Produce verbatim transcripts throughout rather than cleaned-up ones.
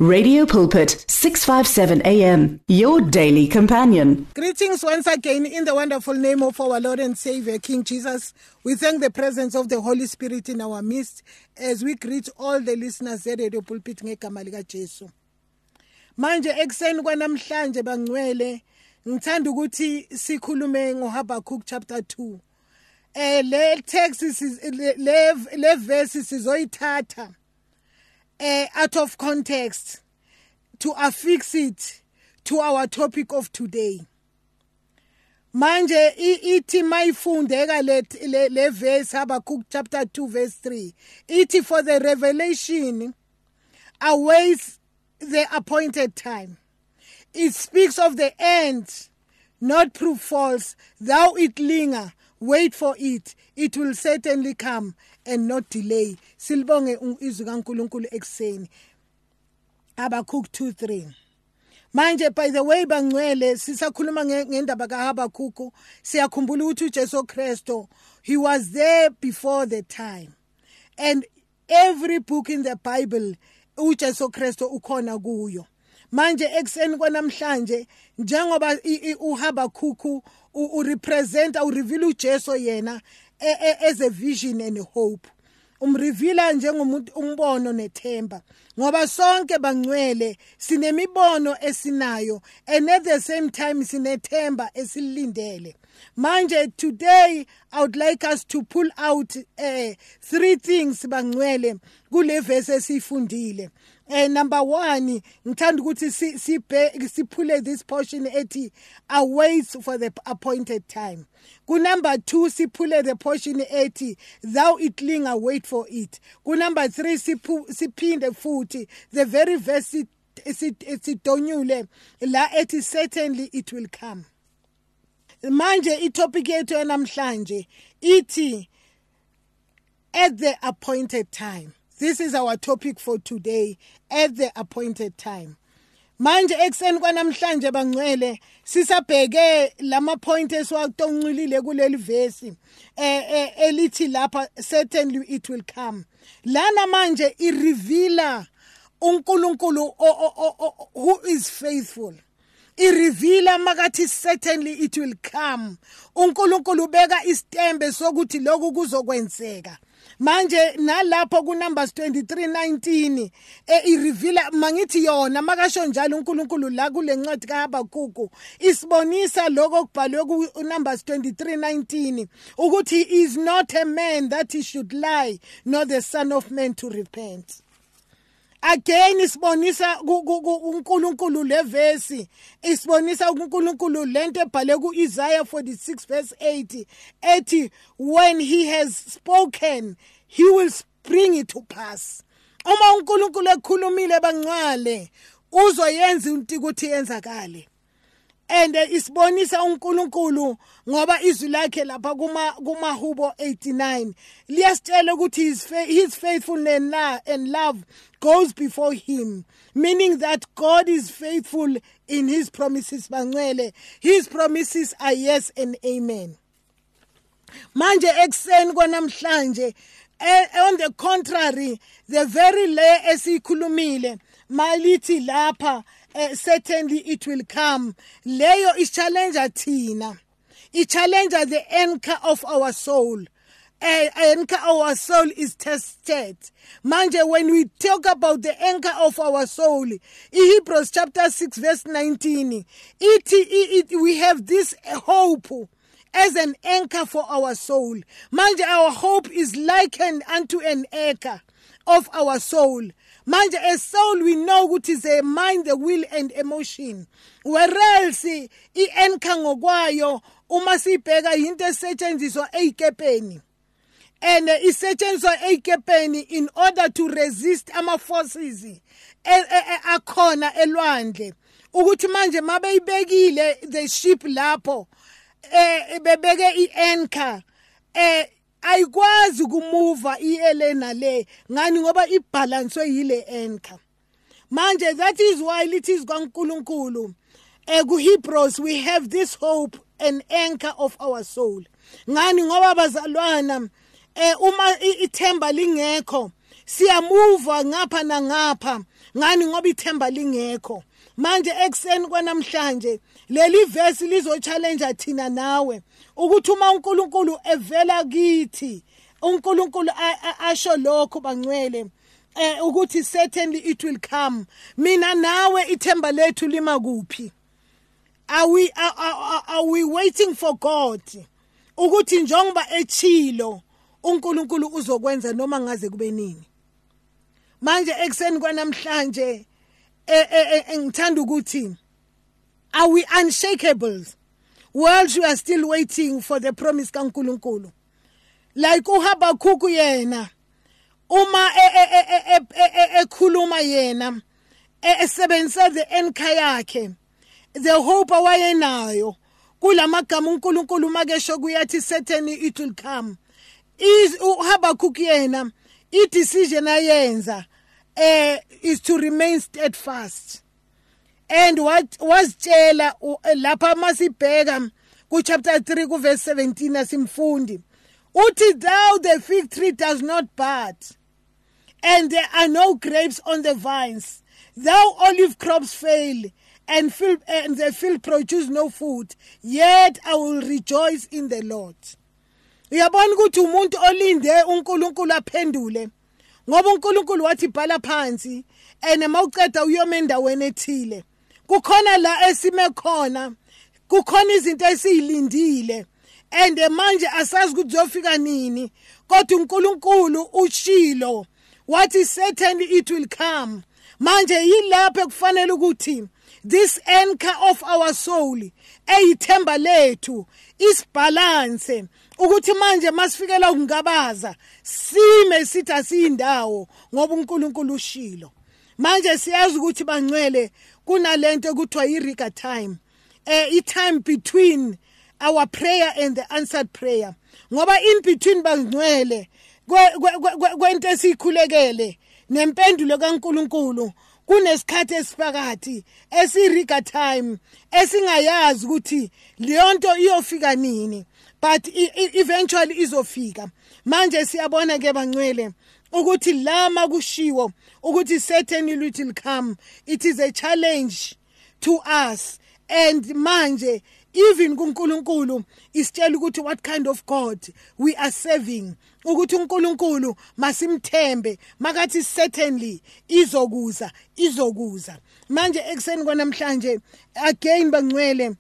Radio Pulpit, six fifty-seven A M, your daily companion. Greetings once again in the wonderful name of our Lord and Savior, King Jesus. We thank the presence of the Holy Spirit in our midst as we greet all the listeners at Radio Pulpit ngegama lika Jesu. Manje ekseni kwanamhlanje bangcwele ngithanda ukuthi sikhulume ngoHabakuk chapter two. Eh le text is le le verse sizoyithatha Uh, out of context to affix it to our topic of today. Manje iti mayifundeka le le verse Habakkuk chapter two verse three. Iti for the revelation awaits the appointed time. It speaks of the end, not prove false. Thou it linger, wait for it. It will certainly come and not delay. Silbonge izwi kaNkulunkulu ekseni. Habakkuk two three. Manje by the way bangcwele sisakhuluma ngendaba kaHabakuk, siyakhumbula ukuthi uJesu Kristo, he was there before the time. And every book in the Bible uJesu Kristo ukhona kuyo. Manje ekseni kwanamhlanje njengoba uHabakuk u represent u reveal uJesu yena as a vision and a hope. Umreveala njengomuntu umbono nethemba. Ngoba sonke bangcwele sinemibono esinayo and at the same time sinethemba esilindele. Manje today I would like us to pull out uh, three things bangcwele kule verse esifundile. Uh, number one, ngithanda ukuthi si si siphule this portion ethi awaits for the appointed time. Ku number two, siphule the portion ethi thou it linger, wait for it. Ku number three, siphinde futhi the very verse sidonyule la ethi certainly it will come. Manje itopic yethu namhlanje ithi at the appointed time. This is our topic for today, at the appointed time. Manje ekseni kwanamhlanje bangcwele sisabheke lama points esiwatonculile kuleli verse eh elithi lapha certainly it will come. Lana manje I reveala uNkulunkulu who is faithful. I reveala makathi certainly it will come. uNkulunkulu beka istembe sokuthi lokhu kuzokwenzeka. Manje nalapho ku Numbers twenty-three nineteen e ireveala mangithi yona makasho njalo uNkulunkulu la kule ncwadi kaHabakuk isibonisa lokho kubhalwe ku Numbers twenty-three nineteen ukuthi he is not a man that he should lie, nor the son of man to repent. Again isibonisa uNkulunkulu le verse isibonisa uNkulunkulu lento ebhale ku Isaiah forty-six verse eight ethi when he has spoken he will bring it to pass. Uma uNkulunkulu ekhulumile bangcwele uzoyenza into ukuthi yenzakale. And isibonisa uNkulunkulu ngoba izwi lakhe lapha kuma kumahubo eighty-nine liyasitshela ukuthi his his faithfulness and love goes before him, meaning that God is faithful in his promises bangcwele. His promises are yes and amen. Manje ekseni kwanamhlanje on the contrary, the very le esikhulumile malithi lapha Uh, certainly it will come. Leyo is challenger thina. It challenger the anchor of our soul. Uh, anchor of our soul is tested. Manje, when we talk about the anchor of our soul, in Hebrews chapter six verse nineteen, it, it, it, we have this hope as an anchor for our soul. Manje, our hope is likened unto an anchor of our soul. Manje, a soul we know what is a mind, the will and emotion. Whereas I anchor ngokwayo uma sibheka into esetshenziswa ekepeni. And isetshenziswa ekepeni in order to resist ama forces akhona elwandle. Ukuthi manje mabeyibekile the ship lapho eh bebeke I-anchor eh ayikwazi ukumuva ielena le ngani ngoba ibalanswe yile anchor. Manje that is why it is kaNkulunkulu eh ku Hebrews we have this hope and anchor of our soul. Ngani ngoba bazalwana eh uma ithemba lingekho siyamuva ngapha nangapha ngani ngoba ithemba lingekho. Manje ekseni kwanamhlanje leli verse lizo challenge thina nawe ukuthi uma uNkulunkulu evela kithi, uNkulunkulu asho lokho bangcwele eh ukuthi certainly it will come. Mina nawe ithemba lethu lima kuphi? Are we are, are, are we waiting for God ukuthi njengoba echilo uNkulunkulu uzokwenza noma ngaze kube nini? Manje ekseni kwanamhlanje ngithanda ukuthi are we unshakable whilst we are still waiting for the promise kaNkulunkulu? Like uHabakuk yena uma ekhuluma yena esebenzisa the anchor yakhe, the hope awayenayo kulamagama uNkulunkulu makesho kuyathi certainly it will come. Is uHabakuk yena I decision ayenza eh is to remain steadfast. And what was tshela lapha masibheka ku chapter three ku verse seventeen asimfundi uthi thou the fig tree does not bud and there are no grapes on the vines, thou olive crops fail and field and the field produce no food, yet I will rejoice in the Lord. Uyabona ukuthi umuntu olinde uNkulunkulu aphendule ngoba uNkulunkulu wathi bhala phansi ene mawuceda uyoma endaweni ethile kukhona la esime khona kukhona izinto esizilindile and manje asazi ukuthi uzofika nini kodwa uNkulunkulu ushilo wathi certainly it will come. Manje yilapho kufanele ukuthi this anchor of our soul eyithemba lethu is balance ukuthi manje masifikela ukungabaza sime sithi asiyindawo ngoba uNkulunkulu ushilo. Manje siyazi ukuthi bangcwele kunalento ekuthiwa irika time, eh I time between our prayer and the answered prayer, ngoba in between bangcwele kwento esikhulekele nempendulo kaNkulunkulu kunesikhathi esiphakathi esirika time esingayazi ukuthi leyonto iyofika nini, but eventually izofika. Manje siyabona ke bangcwele ukuthi lama kushiwo ukuthi certainly it will come. It is a challenge to us, and manje even kuNkulunkulu isitshela ukuthi what kind of God we are serving, ukuthi uNkulunkulu masimthembe makathi certainly izokuza izokuza. Manje ekseni kwanamhlanje again bangcwele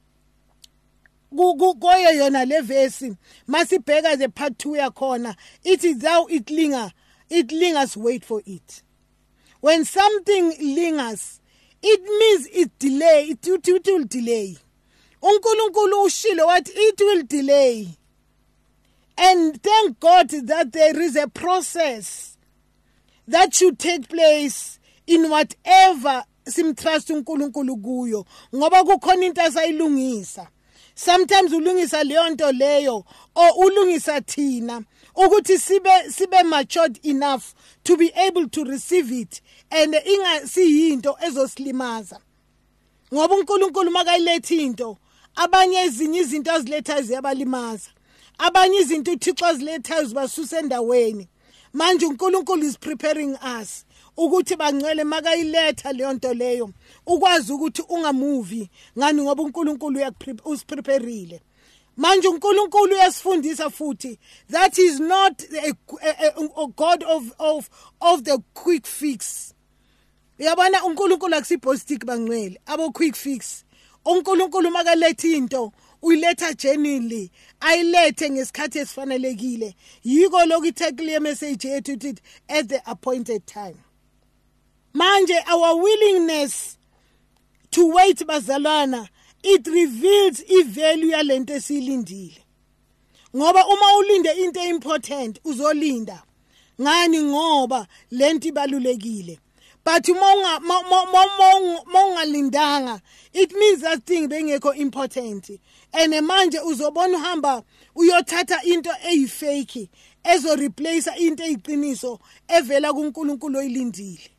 kugoye yona le verse masibheka the part two yakhona ithi thou it linger it lingers wait for it. When something lingers it means it delay, it, it, it will delay. uNkulunkulu ushilo wathi it will delay, and thank God that there is a process that should take place in whatever simtrust uNkulunkulu kuyo ngoba kukhona into asayilungisa. Sometimes ulungisa leyo nto leyo or ulungisa thina ukuthi sibe sibe matured enough to be able to receive it and inga siyinto ezosilimaza ngoba uNkulunkulu makayiletha into abanye ezinye izinto aziletha ziyabalimaza, abanye izinto uThixo aziletha zibasusa endaweni. Manje uNkulunkulu is preparing us ukuthi bangcwele makayiletha leyo nto leyo ukwazi ukuthi ungamuvi ngani ngoba uNkulunkulu uyakuprepareile. Manje uNkulunkulu uyasifundisa futhi that is not a, a, a, a God of of of the quick fix. Uyabona uNkulunkulu akusipostiki bangcwele abo quick fix. uNkulunkulu makaletha into uyiletha genuinely, ayilethe ngesikhathi esifanelekile. Yiko lokuthi clear message yethu uthi at the appointed time. Manje our willingness to wait bazalwana, it reveals ivalue yalento esilindile. Ngoba uma ulinde into important uzolinda ngani ngoba lento ibalulekile. But uma ungalindanga it means that thing bengekho important, and manje uzobona uhamba uyothatha into eyifake ezo replace into eyiqiniso evela kuNkulunkulu oyilindile.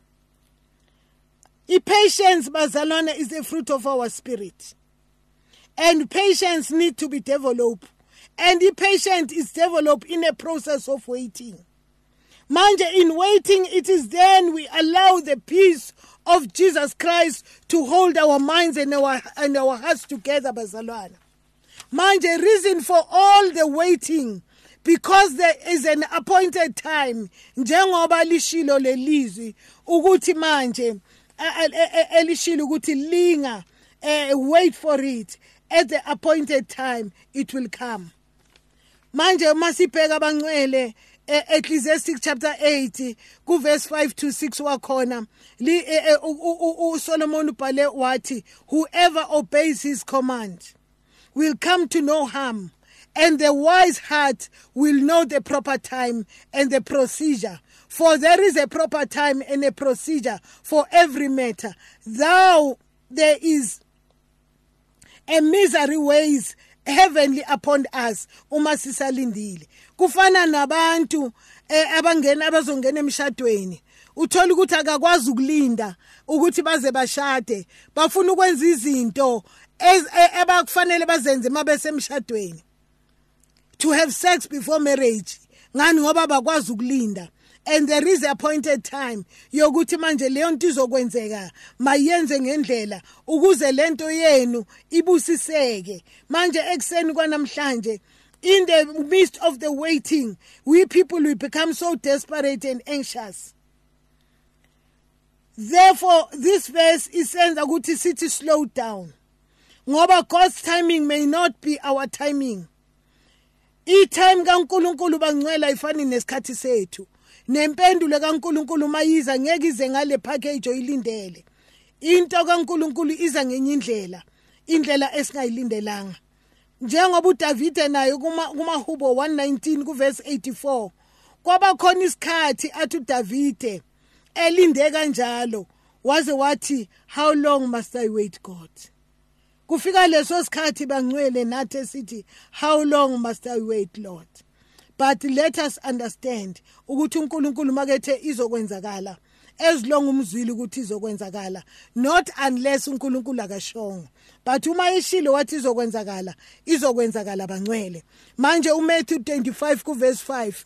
Patience bazalwana is a fruit of our spirit, and patience need to be developed, and the patience is developed in a process of waiting. Manje in waiting, it is then we allow the peace of Jesus Christ to hold our minds and our and our hearts together, bazalwana. Manje, reason for all the waiting, because there is an appointed time. Njengoba lishilo lelizwi ukuthi manje elishilo ukuthi linga, wait for it. At the appointed time, it will come. Manje masibheka abangcwele Ecclesiastes chapter eight, ku verse five to six wakhona, uSolomon ubhale wathi, whoever obeys his command will come to no harm, and the wise heart will know the proper time and the procedure. For there is a proper time and a procedure for every matter. Thou there is a misery ways heavenly upon us uma sisalindile. Kufana nabantu abangena abazongena emshadweni, uthola ukuthi akakwazi ukulinda ukuthi baze bashade, bafuna ukwenza izinto abakufanele bazenze mabese emshadweni, to have sex before marriage, ngani ngoba bakwazi ukulinda. And there is appointed time yokuthi manje leyo nto izokwenzeka mayenze ngendlela ukuze lento yenu ibusiseke. Manje ekseni kwanamhlanje, in the midst of the waiting, we people will become so desperate and anxious. Therefore, this verse is saying ukuthi sithi slow down, ngoba God's timing may not be our timing. I-time kaNkulunkulu bangcwela ifani nesikhathi sethu. Nempendulo kaNkulunkulu mayiza ngeke ize ngale package oyilindele. Into kaNkulunkulu iza ngenye indlela, indlela esingayilindelanga. Njengoba uDavide naye kuma kumaHubo one nineteen ku verse eighty-four, kwaba khona isikhathi athi uDavide elinde kanjalo, waze wathi, how long must I wait, God? Kufika leso sikhathi bangcwele nathi sithi, how long must I wait, Lord? But let us understand ukuthi uNkulunkulu makethe izokwenzakala, as long umzwili ukuthi izokwenzakala, not unless uNkulunkulu akashongo. But uma ishilo wathi izokwenzakala, izokwenzakala bangcwele. Manje uMatthew twenty-five ku verse five,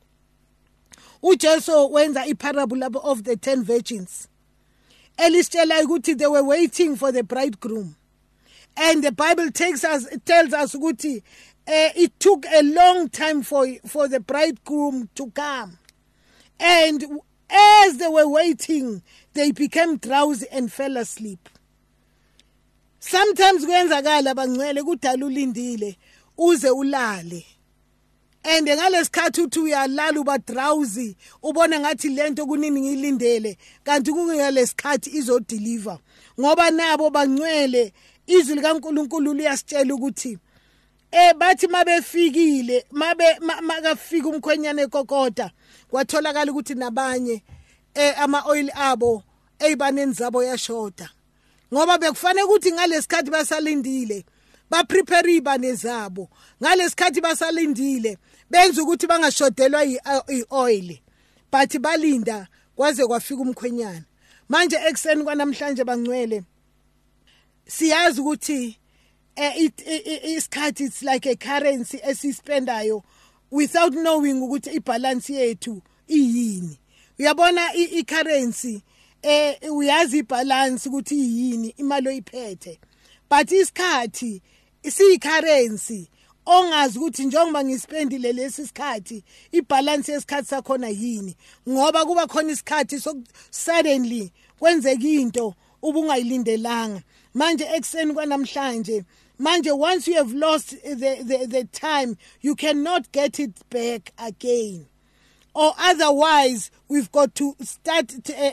uJesu wenza iparable of the ten virgins. Elistela ukuthi they were waiting for the bridegroom. And the Bible takes us, tells us ukuthi Uh, it took a long time for, for the bridegroom to come. And as they were waiting, they became drowsy and fell asleep. Sometimes kwenzakala bangcwele kudala ulindile uze ulale. And ngalesikhathi uthi uyalala uba drowsy, ubona ngathi lento kunini ngilindele, kanti kungalesikhathi izodeliver. Ngoba nabo bangcwele izwi likaNkulunkulu liyasitshela ukuthi Eh bathi mabefikile mabe makafika umkhwenyana ekokota, kwatholakala ukuthi nabanye eh ama oil abo ezibaneni zabo yashoda, ngoba bekufanele ukuthi ngalesikhathi basalindile ba prepare ibane zabo, ngalesikhathi basalindile benza ukuthi bangashodelwa i-oil, but balinda kwaze kwafika umkhwenyana. Manje ekseni kwanamhlanje bangcwele siyazi ukuthi Uh, it, it, it, it, it's like a currency esispendayo without knowing ukuthi ibalance yethu iyini. Uyabona i-currency eh uyazi ibalance ukuthi iyini imali oyiphethe, but isikhathi isiyi-currency ongazi ukuthi njengoba ngispendile lesi sikhathi ibalance yesikhathi sakhona yini, ngoba kuba khona isikhathi so suddenly kwenzeka into ubungayilindelanga. Manje ekseni kwanamhlanje, manje once you have lost the, the, the time, you cannot get it back again. Or otherwise, we've got to start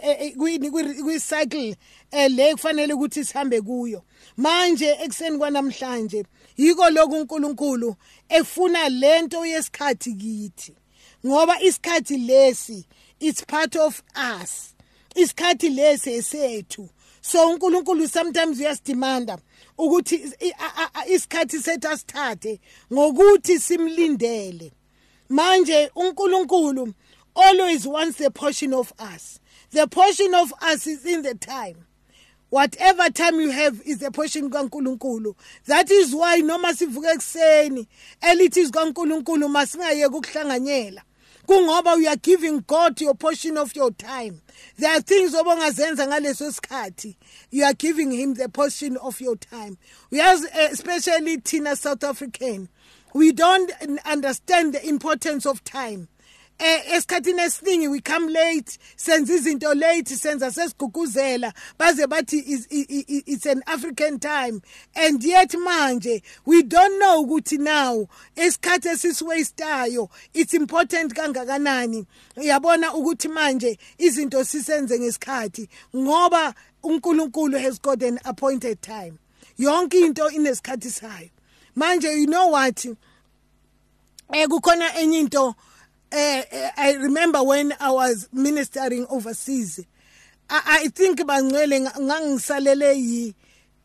we cycle le kufanele ukuthi sihambe kuyo. Manje ekseni kwanamhlanje yiko lokhu uNkulunkulu efuna lento yesikhathi kithi, ngoba isikhathi lesi it's part of us. Isikhathi lesi esethu. So uNkulunkulu sometimes uyasdemanda ukuthi isikhathi sethu asithathe ngokuthi simlindele. Manje uNkulunkulu always wants a portion of us. The portion of us is in the time. Whatever time you have is a portion kaNkulunkulu. That is why noma sivuka ekseni elithi kaNkulunkulu masingayeke ukuhlanganyela. kungoba you are giving God your portion of your time. There are things obongazenza ngaleso sikhathi. You are giving him the portion of your time. We have, especially Tina South African, we don't understand the importance of time. Esikhathini esiningi we come late, senza izinto late, senza sesiguguzela baze bathi it's an African time, and yet manje we don't know ukuthi now esikhathi esisiwastayo it's important kangakanani. Uyabona ukuthi manje izinto sisenze ngesikhathi ngoba uNkulunkulu has got an appointed time. Yonke into inesikhathi sayo. Manje you know what? Eh kukhona enye into. Uh, I remember when I was ministering overseas, I, I think bangcwele ngangisalele yi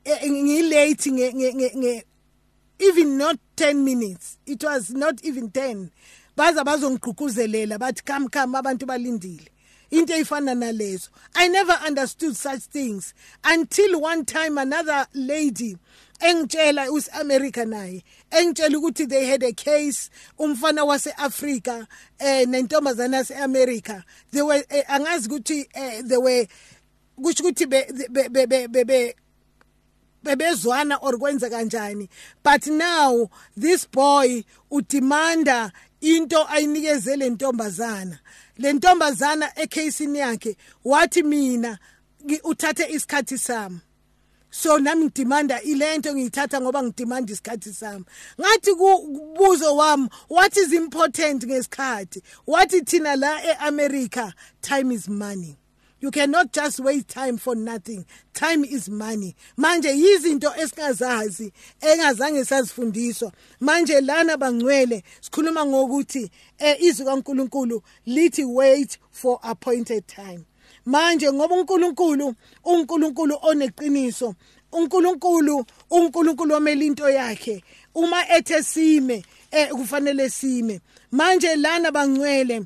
late even not ten minutes. It was not even ten. Baza bazongququzelela but come come abantu balindile. Into ifana nalezo. I never understood such things until one time another lady engitshela us America naye engitshela ukuthi they had a case umfana wase Africa eh nentombazana yase America. They were angazi ukuthi they were kusho ukuthi be be be bebezwana or kwenza kanjani, but now this boy udemanda into ayinikezele ntombazana. Le ntombazana ekhasini yakhe wathi mina uthathe isikhathi sami, so nami ngidemanda ilento ngiyithatha ngoba ngidemanda isikhathi sami. Ngathi kubuzo wami, what is important ngesikhathi? Wathi thina la eAmerica time is money. You cannot just waste time for nothing. Time is money. Manje yizinto esingazazi engazange sazifundiswa. Manje lana bangcwele sikhuluma ngokuthi eh izwi kaNkulunkulu lithi wait for appointed time. Manje ngoba uNkulunkulu uNkulunkulu oneqiniso, uNkulunkulu uNkulunkulu omelinto yakhe. Uma ethe sime eh kufanele sime. Manje lana bangcwele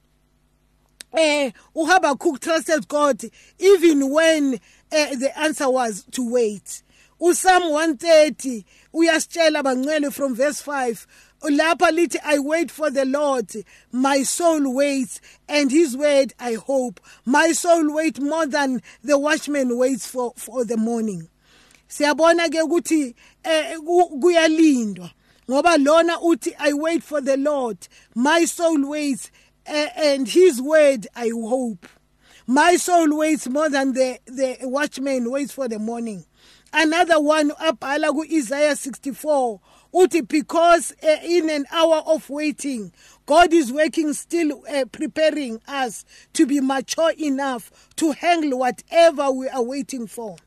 Eh, uHabakuk trusted God even when uh, the answer was to wait. UPsalm one thirty uyasitshela bangcwele from verse five. Lapha lithi I wait for the Lord, my soul waits, and his word I hope. My soul waits more than the watchman waits for, for the morning. Siyabona ke ukuthi eh kuyalindwa ngoba lona uthi I wait for the Lord, my soul waits, Uh, and his word I hope. My soul waits more than the, the watchman waits for the morning. Another one up Alagu Isaiah sixty-four. Uti because uh, in an hour of waiting, God is working still uh, preparing us to be mature enough to handle whatever we are waiting for.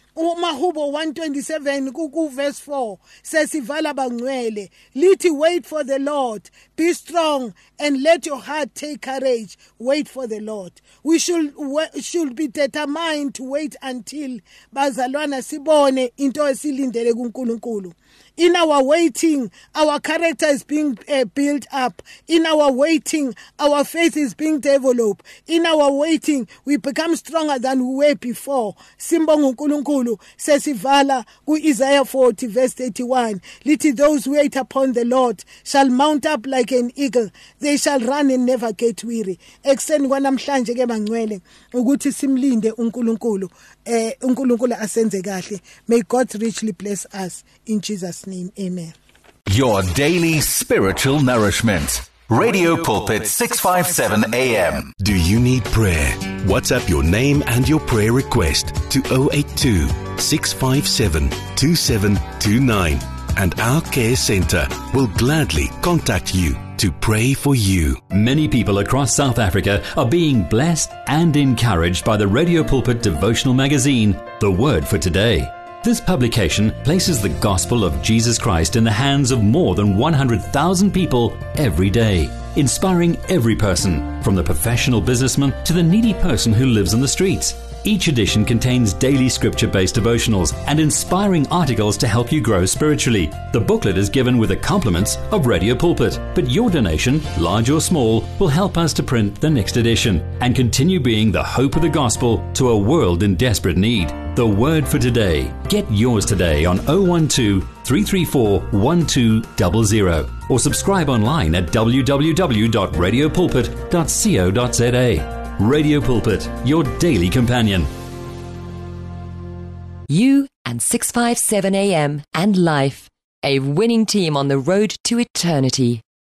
Mahubo one twenty-seven kuku verse four says ivala bangcwele lithi wait for the Lord, be strong and let your heart take courage. Wait for the Lord. We should we should be determined to wait until bazalwana sibone into esilindele kuNkulunkulu. In our waiting, our character is being uh, built up. In our waiting, our faith is being developed. In our waiting, we become stronger than we were before. Simbonga uNkulunkulu sesivala ku Isaiah forty verse thirty-one. Lithi those who wait upon the Lord shall mount up like an eagle. They shall run and never get weary. Ekseni kwanamhlanje ke bangcwele ukuthi simlinde uNkulunkulu. Eh uNkulunkulu asenze kahle. May God richly bless us in Jesus' name. Amen. Your daily spiritual nourishment. Radio Pulpit six fifty-seven A M. Do you need prayer? WhatsApp your name and your prayer request to zero eight two, six five seven, two seven two nine, and our care center will gladly contact you to pray for you. Many people across South Africa are being blessed and encouraged by the Radio Pulpit devotional magazine, The Word for Today. This publication places the gospel of Jesus Christ in the hands of more than one hundred thousand people every day, inspiring every person, from the professional businessman to the needy person who lives on the streets. Each edition contains daily scripture-based devotionals and inspiring articles to help you grow spiritually. The booklet is given with the compliments of Radio Pulpit, but your donation, large or small, will help us to print the next edition and continue being the hope of the gospel to a world in desperate need. The Word for Today. Get yours today on oh one two, three three four, one two zero zero or subscribe online at w w w dot radio pulpit dot co dot z a. Radio Pulpit, your daily companion. You and six fifty-seven A M and Life, a winning team on the road to eternity.